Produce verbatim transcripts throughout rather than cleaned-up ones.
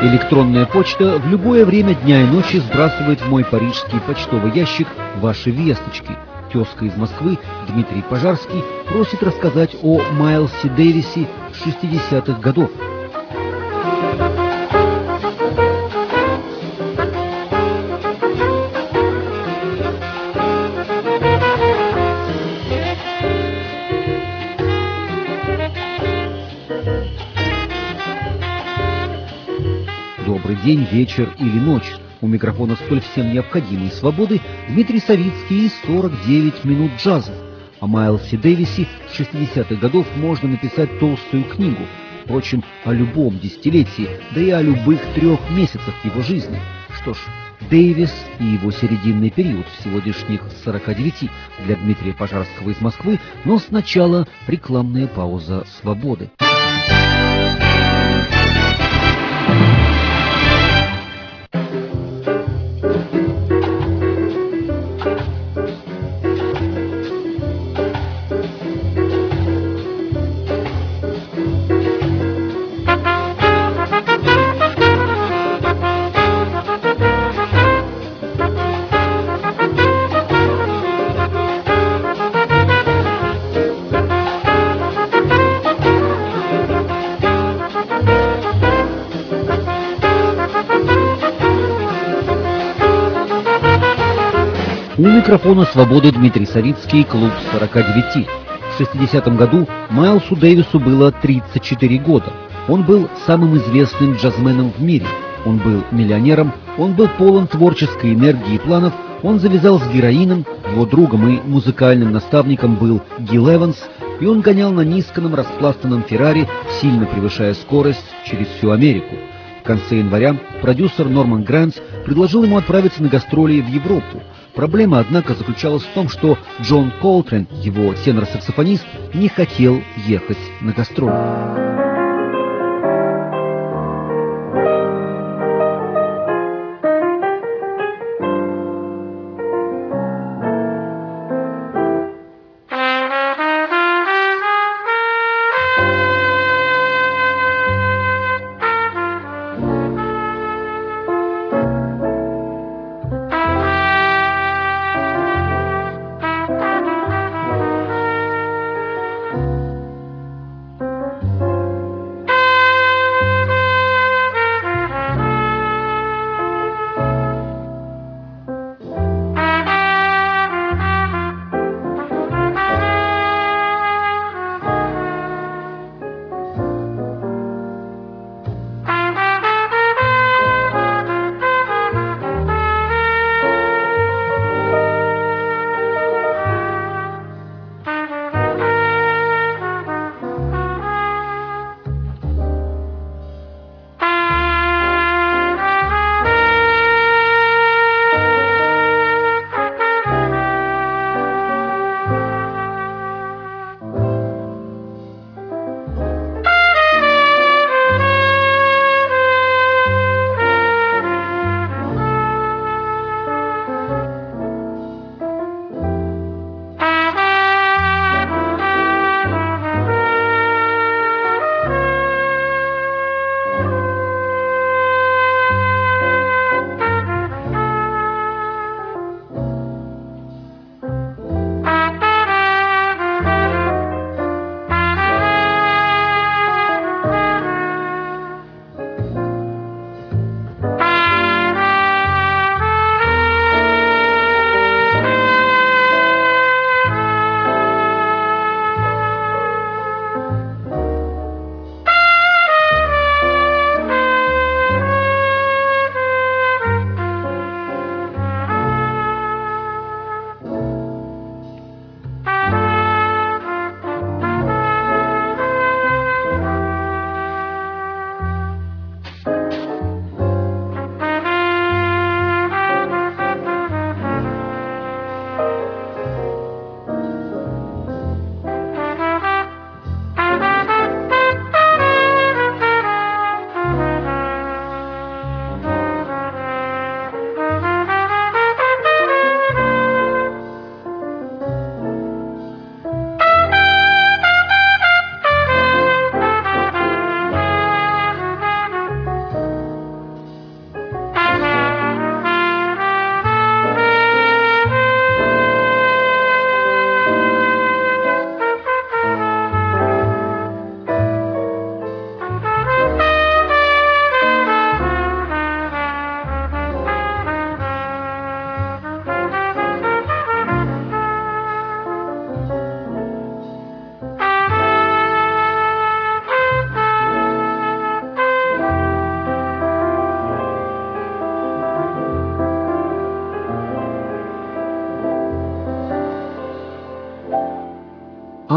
Электронная почта в любое время дня и ночи сбрасывает в мой парижский почтовый ящик ваши весточки. Тезка из Москвы Дмитрий Пожарский просит рассказать о Майлсе Дэвисе шестидесятых годов. Добрый день, вечер или ночь. У микрофона столь всем необходимой свободы Дмитрий Савицкий и сорок девять минут джаза. О Майлсе Дэвисе шестидесятых годов можно написать толстую книгу. Впрочем, о любом десятилетии, да и о любых трех месяцах его жизни. Что ж, Дэвис и его серединный период в сегодняшних сорока девяти для Дмитрия Пожарского из Москвы, но сначала рекламная пауза свободы. У микрофона «Свободы» Дмитрий Савицкий, клуб сорока девяти. В шестидесятом году Майлсу Дэвису было тридцать четыре года. Он был самым известным джазменом в мире. Он был миллионером, он был полон творческой энергии и планов, он завязал с героином, его другом и музыкальным наставником был Гил Эванс, и он гонял на низком распластанном Феррари, сильно превышая скорость через всю Америку. В конце января продюсер Норман Гранц предложил ему отправиться на гастроли в Европу. Проблема, однако, заключалась в том, что Джон Колтрейн, его тенор-саксофонист, не хотел ехать на гастроли.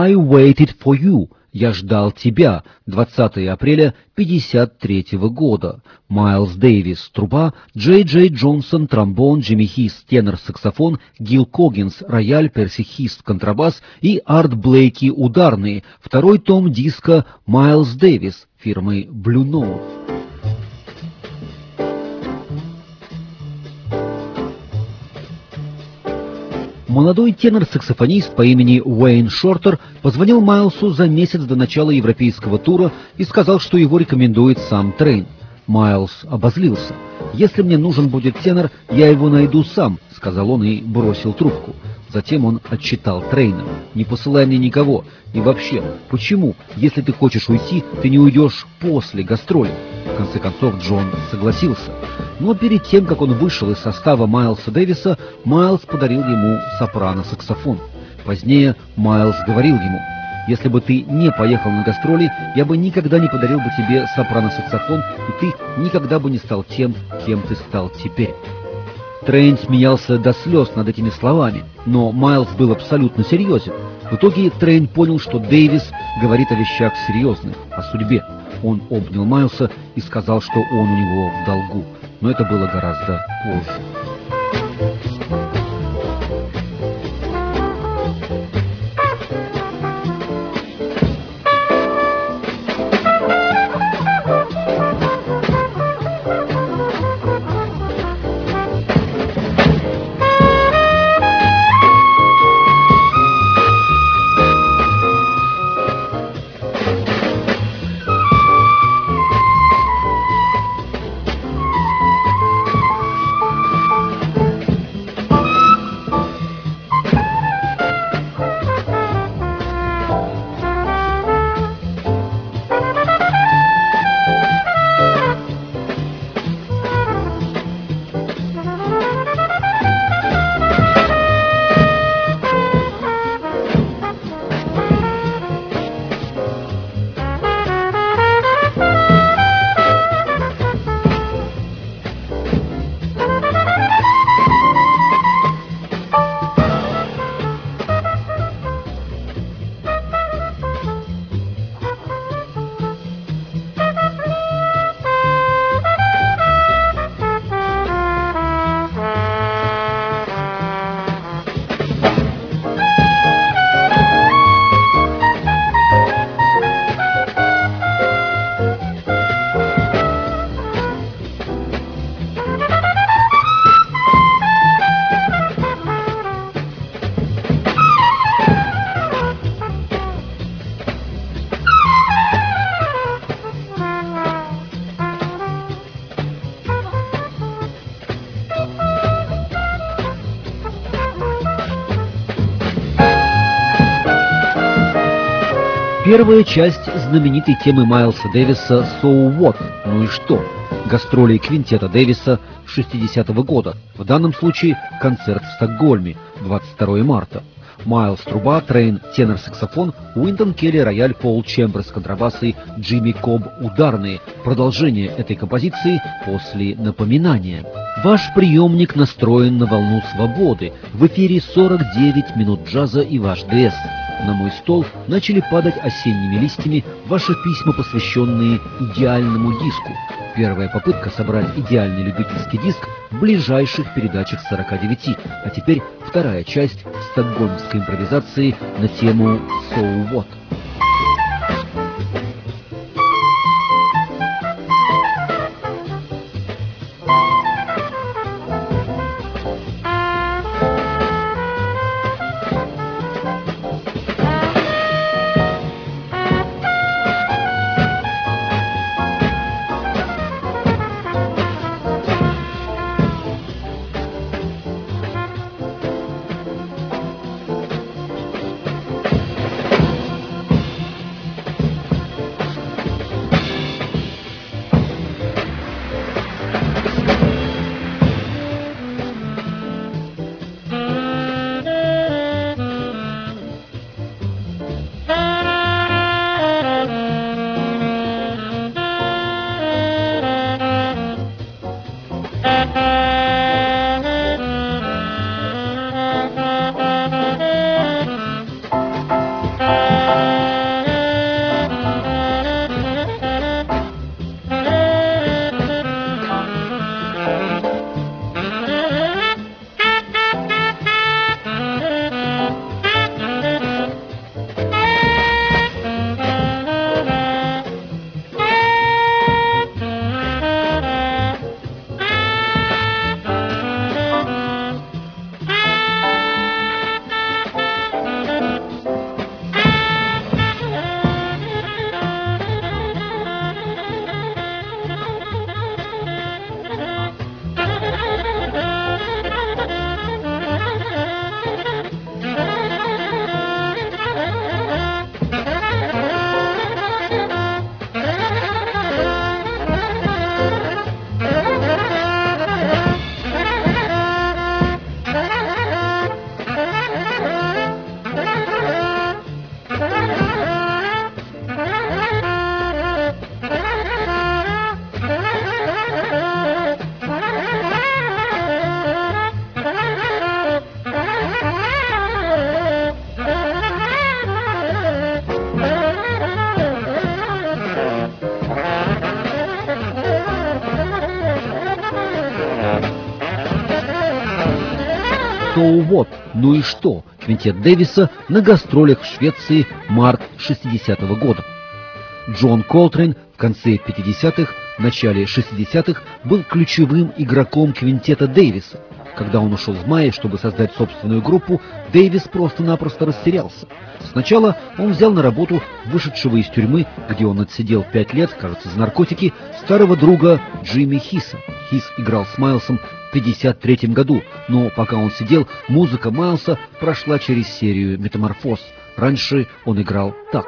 I waited for you. Я ждал тебя. двадцатое апреля пятьдесят третьего года. Майлз Дэвис, труба, Джей Джей Джонсон, тромбон, Джимми Хист, тенор, саксофон, Гил Коггинс, рояль, Перси Хист, контрабас и Арт Блейки, ударные. Второй том диска Майлз Дэвис фирмы Blue Note. Молодой тенор-саксофонист по имени Уэйн Шортер позвонил Майлсу за месяц до начала европейского тура и сказал, что его рекомендует сам Трейн. Майлс обозлился. «Если мне нужен будет тенор, я его найду сам», — сказал он и бросил трубку. Затем он отчитал Трейна: «Не посылай мне никого. И вообще, почему, если ты хочешь уйти, ты не уйдешь после гастролей?» В конце концов Джон согласился. Но перед тем, как он вышел из состава Майлса Дэвиса, Майлз подарил ему сопрано-саксофон. Позднее Майлз говорил ему: «Если бы ты не поехал на гастроли, я бы никогда не подарил бы тебе сопрано-саксофон, и ты никогда бы не стал тем, кем ты стал теперь». Трейн смеялся до слез над этими словами, но Майлз был абсолютно серьезен. В итоге Трейн понял, что Дэвис говорит о вещах серьезных, о судьбе. Он обнял Майлса и сказал, что он у него в долгу. Но это было гораздо позже. Первая часть знаменитой темы Майлса Дэвиса «So What?» Ну и что? Гастроли квинтета Дэвиса шестидесятого года. В данном случае концерт в Стокгольме, двадцать второго марта. Майлз труба, Трейн тенор-саксофон, Уинтон Келли рояль, Пол Чемберс контрабасы, Джимми Коб ударные. Продолжение этой композиции после напоминания. Ваш приемник настроен на волну свободы. В эфире сорок девять минут джаза и ваш ДС. На мой стол начали падать осенними листьями ваши письма, посвященные идеальному диску. Первая попытка собрать идеальный любительский диск в ближайших передачах сорока девяти. А теперь вторая часть стокгольмской импровизации на тему «So What?». So What? Ну и что? Квинтет Дэвиса на гастролях в Швеции, март шестидесятого года. Джон Колтрейн в конце пятидесятых, начале шестидесятых был ключевым игроком квинтета Дэвиса. Когда он ушел в мае, чтобы создать собственную группу, Дэвис просто-напросто растерялся. Сначала он взял на работу вышедшего из тюрьмы, где он отсидел пять лет, кажется, за наркотики, старого друга Джимми Хиса. Хис играл с Майлсом в пятьдесят третьем году, но пока он сидел, музыка Майлса прошла через серию метаморфоз. Раньше он играл так.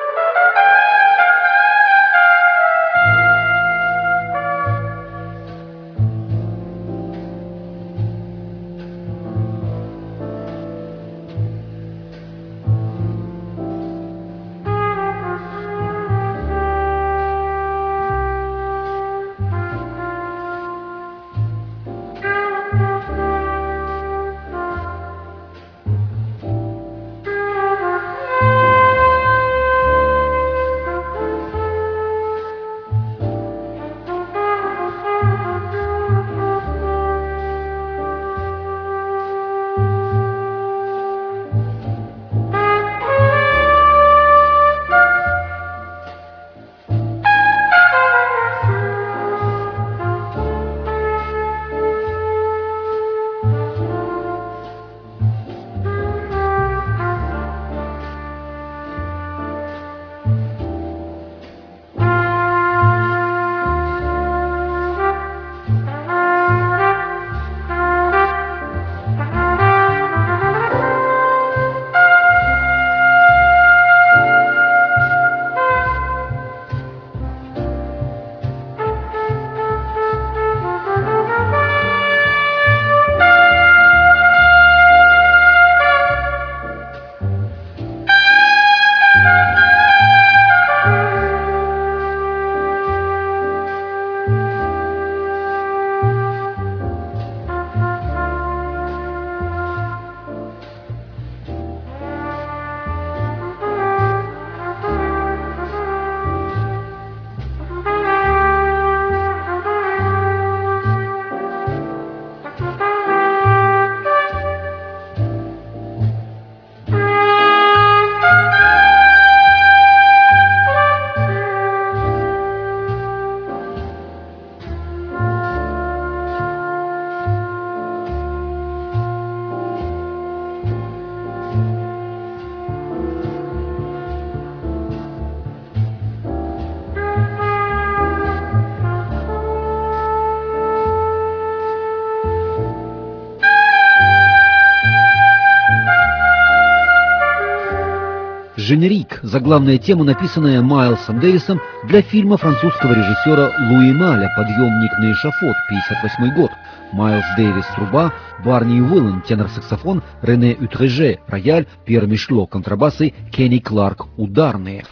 «Женерик» – заглавная тема, написанная Майлсом Дэвисом для фильма французского режиссера Луи Маля «Подъемник на эшафот», пятьдесят восьмой год. Майлс Дэвис – труба, Барни Уиллен – тенор-саксофон, Рене Утреже – рояль, Пьер Мишло – контрабасы, Кенни Кларк – ударные.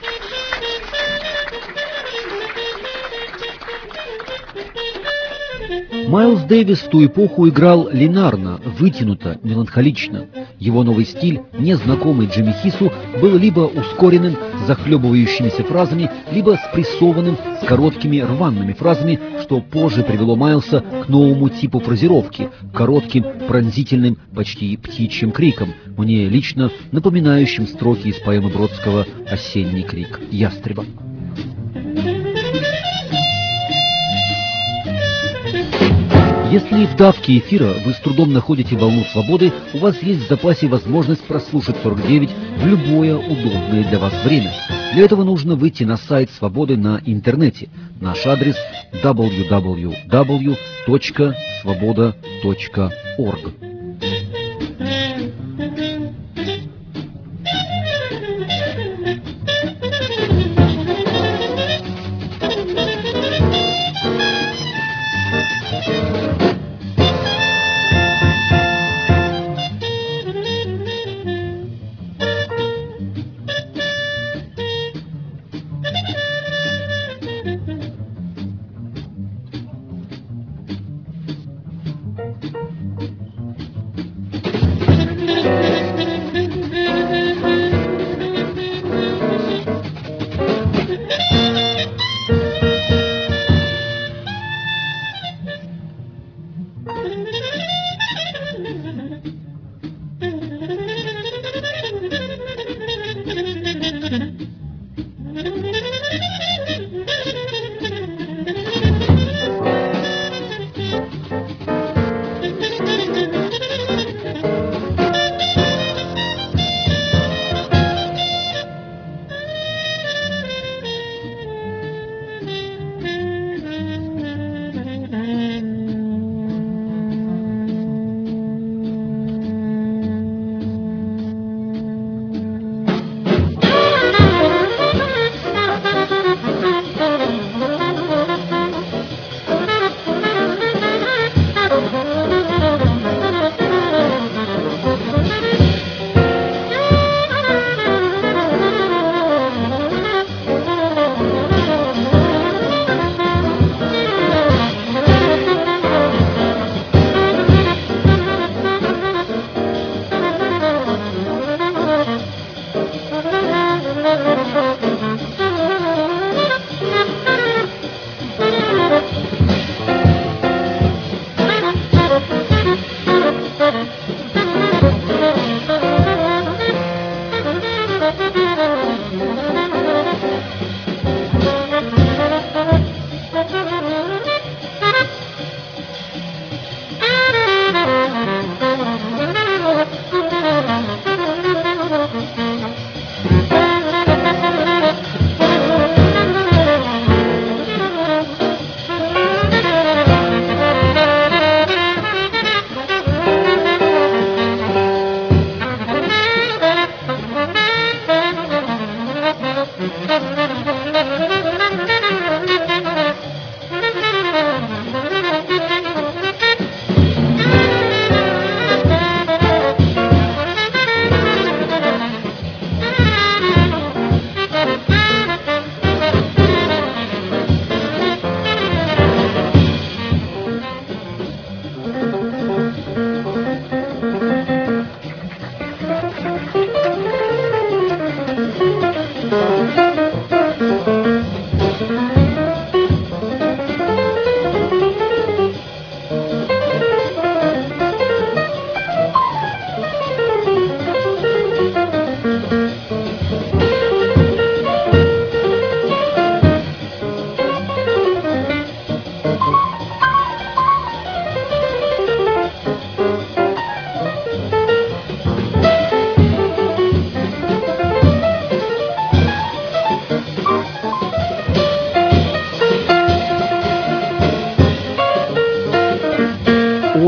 Майлс Дэвис в ту эпоху играл линарно, вытянуто, меланхолично. Его новый стиль, незнакомый Джимми Хису, был либо ускоренным, захлебывающимися фразами, либо спрессованным, с короткими рваными фразами, что позже привело Майлса к новому типу фразировки, коротким, пронзительным, почти птичьим криком, мне лично напоминающим строки из поэмы Бродского «Осенний крик ястреба». Если в давке эфира вы с трудом находите волну свободы, у вас есть в запасе возможность прослушать сорок девять в любое удобное для вас время. Для этого нужно выйти на сайт Свободы на интернете. Наш адрес дабл ю дабл ю дабл ю точка свобода точка орг.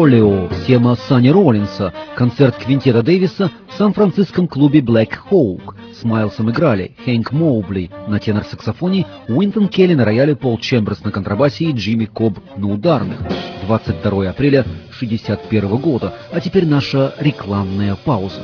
Олео, тема Санни Роллинса, концерт квинтета Дэвиса в сан-франциском клубе Black Hawk. С Майлсом играли Хэнк Моубли на тенор-саксофоне, Уинтон Келли на рояле, Пол Чемберс на контрабасе и Джимми Кобб на ударных. двадцать второе апреля шестьдесят первого года. А теперь наша рекламная пауза.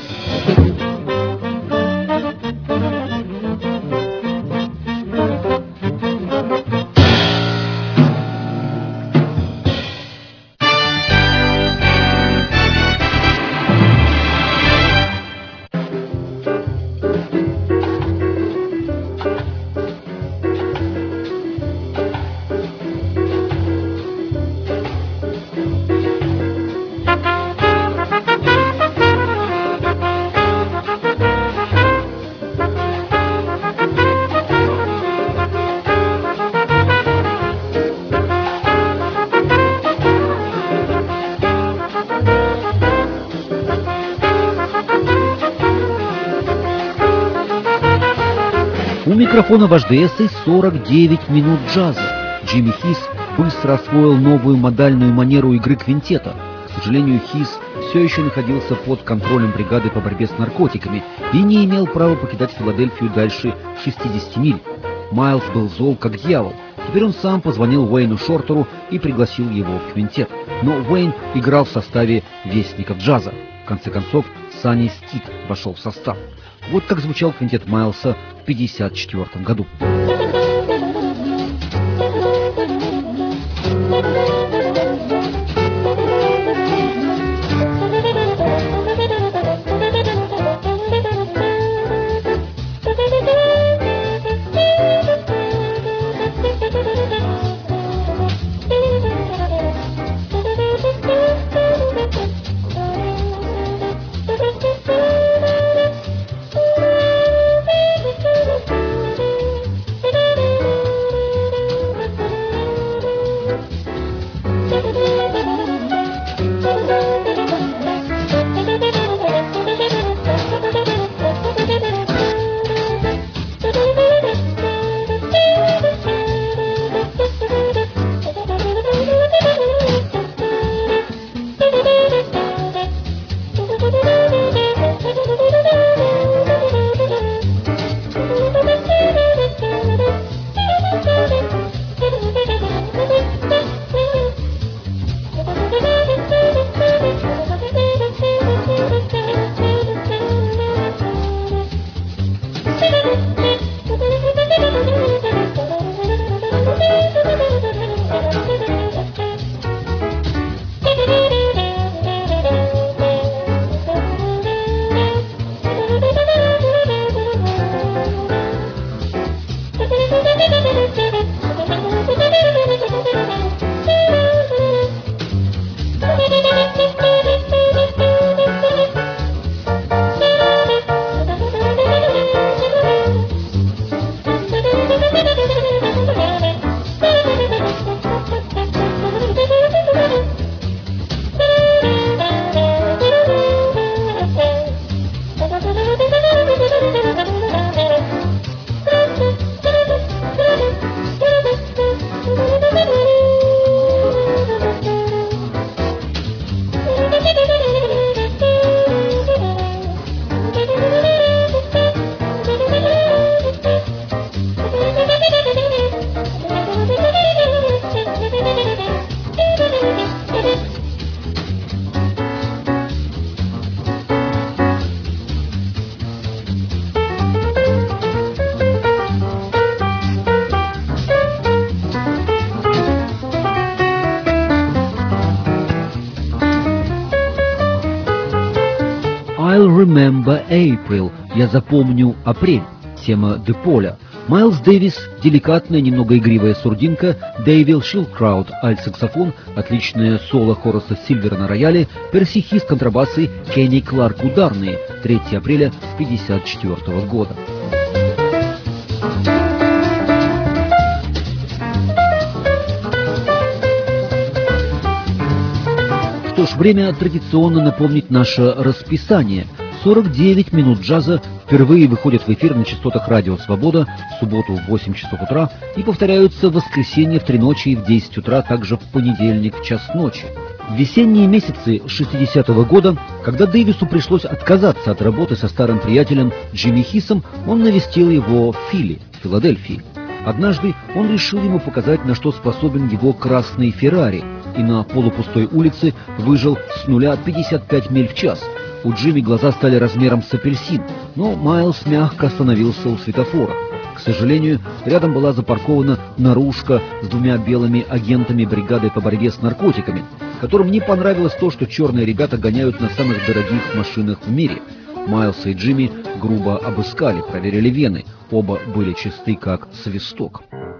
У микрофона ваш ди эс и сорок девять минут джаза. Джимми Хис быстро освоил новую модальную манеру игры квинтета. К сожалению, Хис все еще находился под контролем бригады по борьбе с наркотиками и не имел права покидать Филадельфию дальше шестидесяти миль. Майлс был зол как дьявол. Теперь он сам позвонил Уэйну Шортеру и пригласил его в квинтет. Но Уэйн играл в составе вестников джаза. В конце концов, Санни Стит вошел в состав. Вот как звучал квинтет Майлса в пятьдесят четвёртом году. I'll remember April. Я запомню апрель. Тема Де Поля. Майлс Дэвис, деликатная, немного игривая сурдинка, Дэйвил Шилкраут, альт-саксофон, отличное соло Хораса Сильвера на рояле, Перси Хис контрабасы, Кенни Кларк ударные. третьего апреля пятьдесят четвёртого года. Что ж, время традиционно напомнить наше расписание. сорок девять минут джаза впервые выходят в эфир на частотах Радио Свобода в субботу в восемь часов утра и повторяются в воскресенье в три ночи и в десять утра, также в понедельник в час ночи. В весенние месяцы шестидесятого года, когда Дэвису пришлось отказаться от работы со старым приятелем Джимми Хисом, он навестил его в Филли, Филадельфии. Однажды он решил ему показать, на что способен его красный Феррари, и на полупустой улице выжил с нуля пятьдесят пять миль в час. У Джимми глаза стали размером с апельсин, но Майлз мягко остановился у светофора. К сожалению, рядом была запаркована наружка с двумя белыми агентами бригады по борьбе с наркотиками, которым не понравилось то, что черные ребята гоняют на самых дорогих машинах в мире. Майлса и Джимми грубо обыскали, проверили вены. Оба были чисты, как свисток.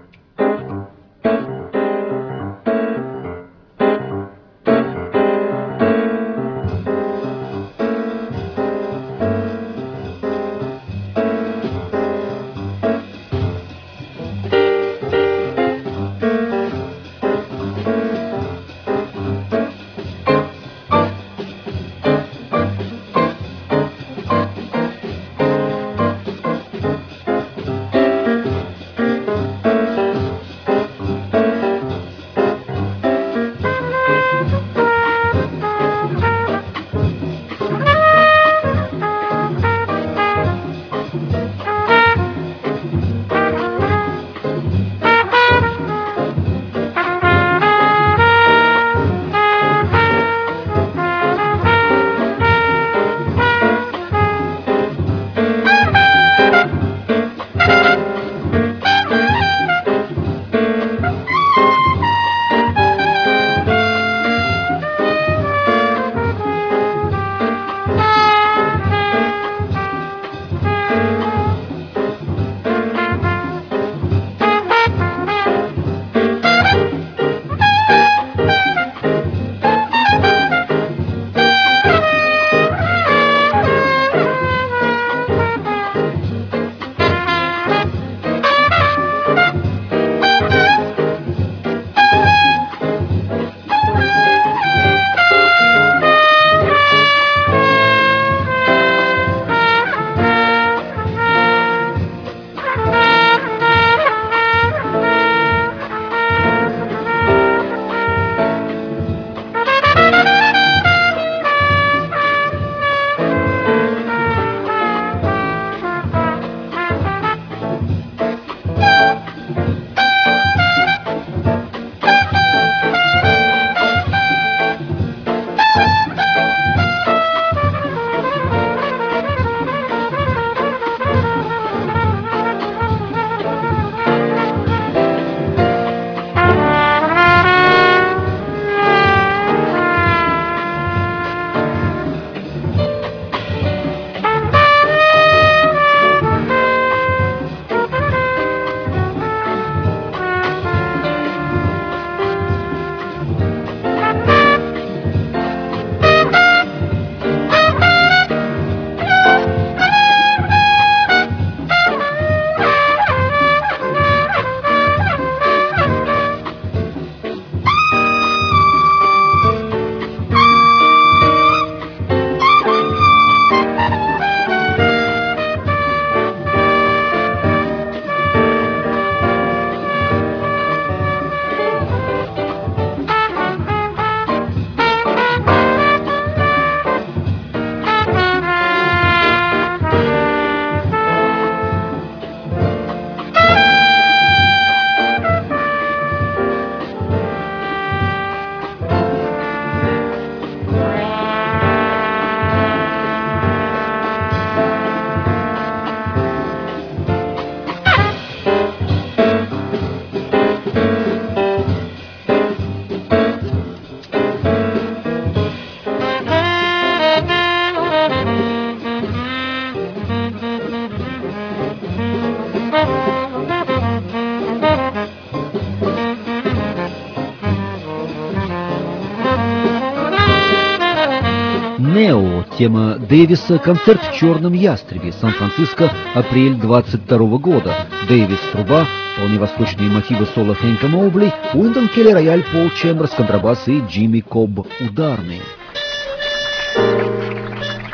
«Нео», тема Дэвиса, концерт в «Черном ястребе», Сан-Франциско, апрель двадцать второго года. Дэвис — труба, вполне восточные мотивы соло Хэнка Моубли, Уинтон Келли — рояль, Пол Чемберс — контрабас и Джимми Кобб — ударные.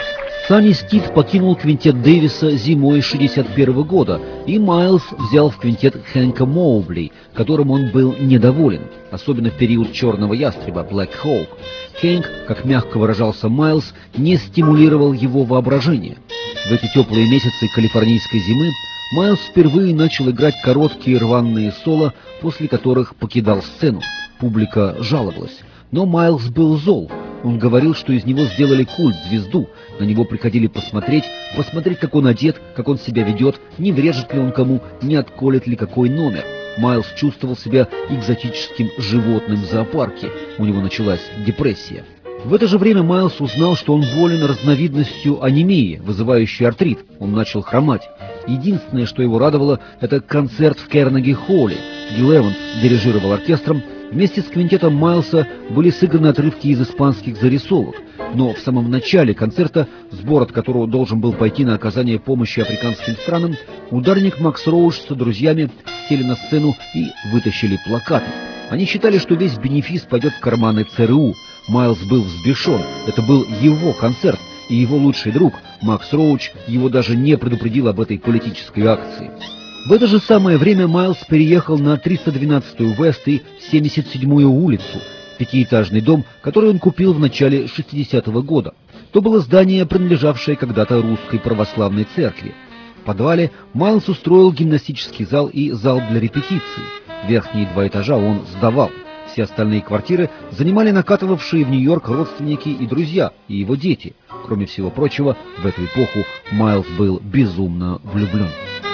Санни Стит покинул квинтет Дэвиса зимой шестьдесят первого года, и Майлз взял в квинтет Хэнка Моубли, которым он был недоволен, особенно в период «Черного ястреба» Black Hawk. Хэнк, как мягко выражался Майлз, не стимулировал его воображение. В эти теплые месяцы калифорнийской зимы Майлз впервые начал играть короткие рваные соло, после которых покидал сцену. Публика жаловалась. Но Майлз был зол. Он говорил, что из него сделали культ-звезду. На него приходили посмотреть, посмотреть, как он одет, как он себя ведет, не врежет ли он кому, не отколет ли какой номер. Майлз чувствовал себя экзотическим животным в зоопарке. У него началась депрессия. В это же время Майлз узнал, что он болен разновидностью анемии, вызывающей артрит. Он начал хромать. Единственное, что его радовало, это концерт в Кернеги-холле. Гил Эванс дирижировал оркестром. Вместе с квинтетом Майлса были сыграны отрывки из испанских зарисовок. Но в самом начале концерта, сбор от которого должен был пойти на оказание помощи африканским странам, ударник Макс Роуч со друзьями сели на сцену и вытащили плакаты. Они считали, что весь бенефис пойдет в карманы ЦРУ. Майлз был взбешен. Это был его концерт, и его лучший друг, Макс Роуч, его даже не предупредил об этой политической акции. В это же самое время Майлз переехал на триста двенадцатую Вест и семьдесят седьмую улицу, пятиэтажный дом, который он купил в начале шестидесятого года. То было здание, принадлежавшее когда-то русской православной церкви. В подвале Майлз устроил гимнастический зал и зал для репетиций. Верхние два этажа он сдавал. Все остальные квартиры занимали накатывавшие в Нью-Йорк родственники и друзья, и его дети. Кроме всего прочего, в эту эпоху Майлз был безумно влюблен.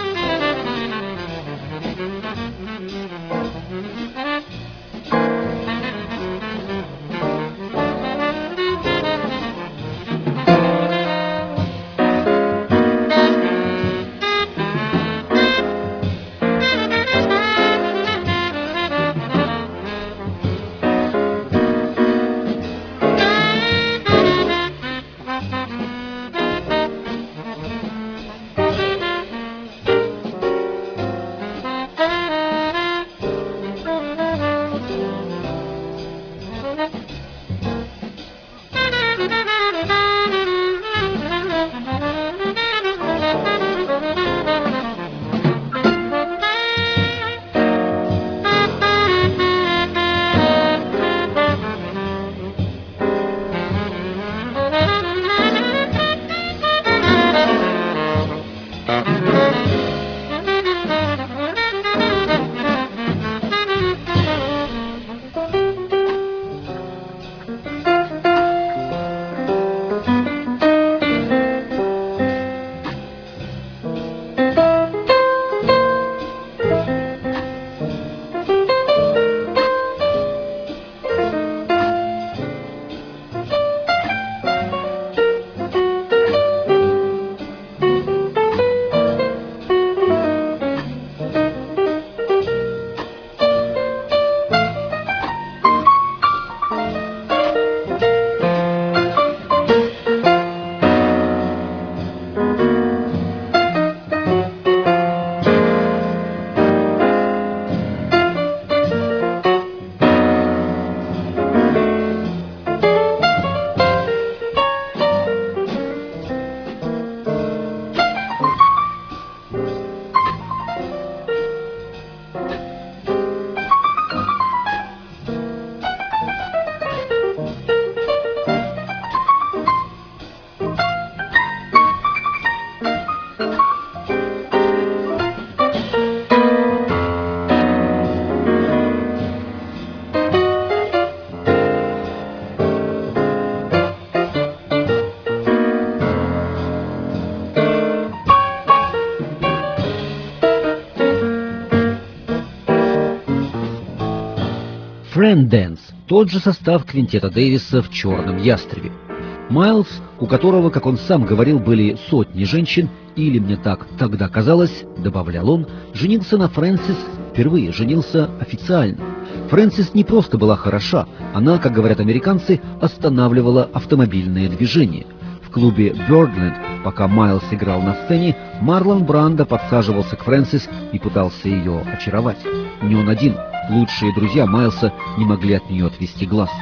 Фрэндэнс – тот же состав квинтета Дэвиса в «Черном ястребе». Майлз, у которого, как он сам говорил, были сотни женщин, или мне так тогда казалось, добавлял он, женился на Фрэнсис, впервые женился официально. Фрэнсис не просто была хороша, она, как говорят американцы, останавливала автомобильное движение. В клубе «Бёрдленд», пока Майлз играл на сцене, Марлон Брандо подсаживался к Фрэнсис и пытался ее очаровать. Не он один. Лучшие друзья Майлса не могли от нее отвести глаз.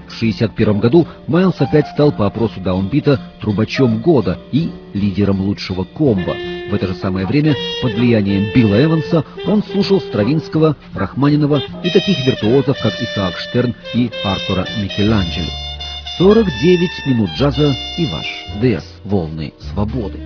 В шестьдесят первом году Майлз опять стал по опросу Даунбита трубачом года и лидером лучшего комбо. В это же самое время, под влиянием Билла Эванса, он слушал Стравинского, Рахманинова и таких виртуозов, как Исаак Штерн и Артура Микеланджело. сорок девять минут джаза и ваш ДС «Волны свободы».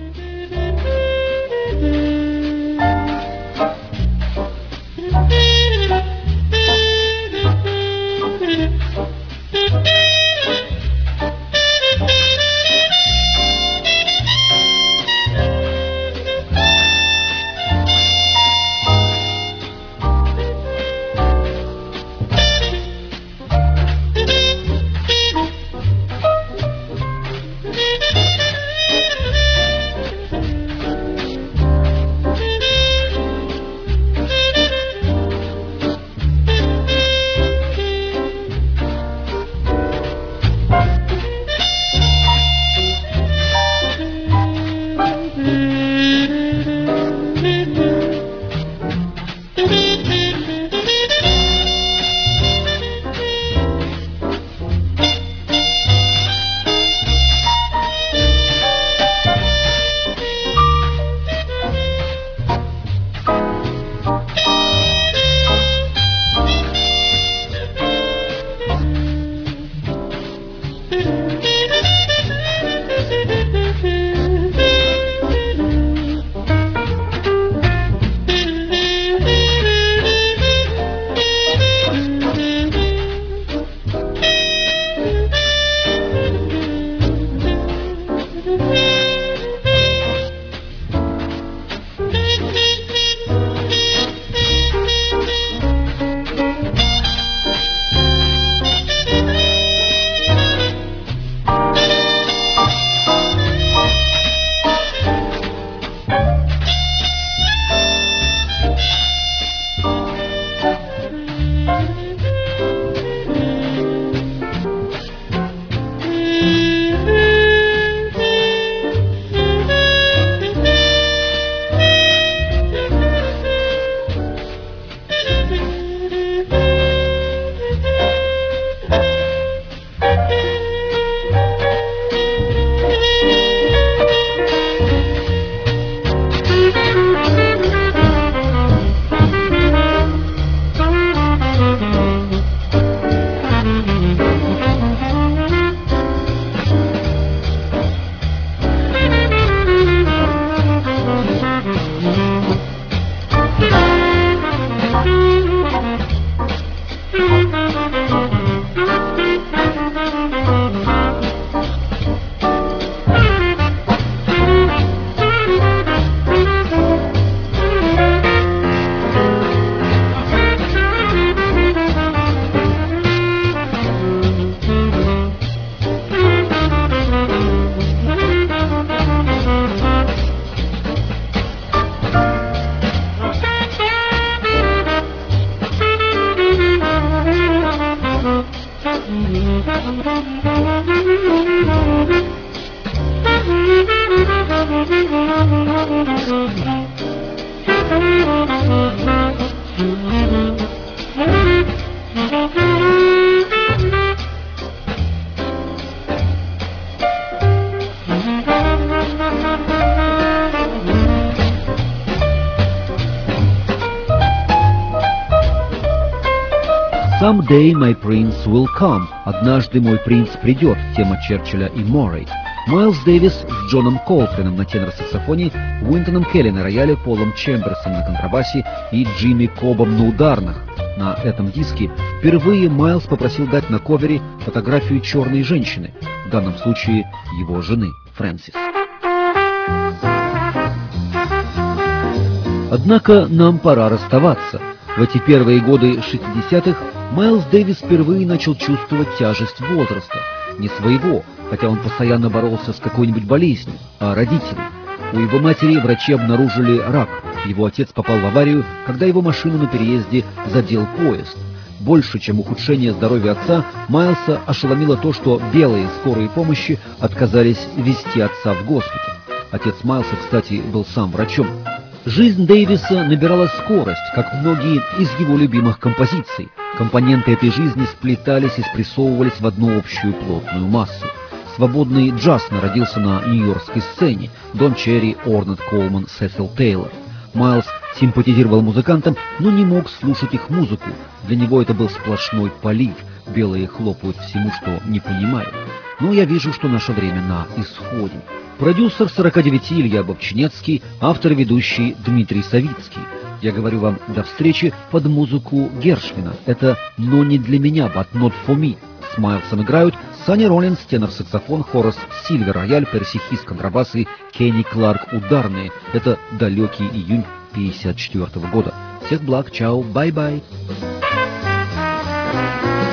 «Someday my prince will come» – «Однажды мой принц придет» – тема Черчилля и Моррей. Майлз Дэвис с Джоном Колтреном на тенор-саксофоне, Уинтоном Келли на рояле, Полом Чемберсом на контрабасе и Джимми Кобом на ударных. На этом диске впервые Майлз попросил дать на ковере фотографию черной женщины, в данном случае его жены Фрэнсис. Однако нам пора расставаться. В эти первые годы шестидесятых Майлз Дэвис впервые начал чувствовать тяжесть возраста. Не своего, хотя он постоянно боролся с какой-нибудь болезнью, а родителей. У его матери врачи обнаружили рак. Его отец попал в аварию, когда его машину на переезде задел поезд. Больше, чем ухудшение здоровья отца, Майлса ошеломило то, что белые скорые помощи отказались везти отца в госпиталь. Отец Майлса, кстати, был сам врачом. Жизнь Дэвиса набирала скорость, как многие из его любимых композиций. Компоненты этой жизни сплетались и спрессовывались в одну общую плотную массу. Свободный джаз народился на нью-йоркской сцене. Дон Черри, Орнет Колман, Сесил Тейлор. Майлз симпатизировал музыкантам, но не мог слушать их музыку. Для него это был сплошной полив. Белые хлопают всему, что не понимают. Но я вижу, что наше время на исходе. Продюсер сорока девяти Илья Бобчинецкий, автор и ведущий Дмитрий Савицкий. Я говорю вам до встречи под музыку Гершвина. Это «Но не для меня», but not for me. С Майлсом играют Санни Роллинс, тенор-саксофон, Хорас Сильвер, рояль, Перси Хис, контрабасы, Кенни Кларк, ударные. Это далекий июнь пятьдесят четвёртого года. Всех благ, чао, бай-бай.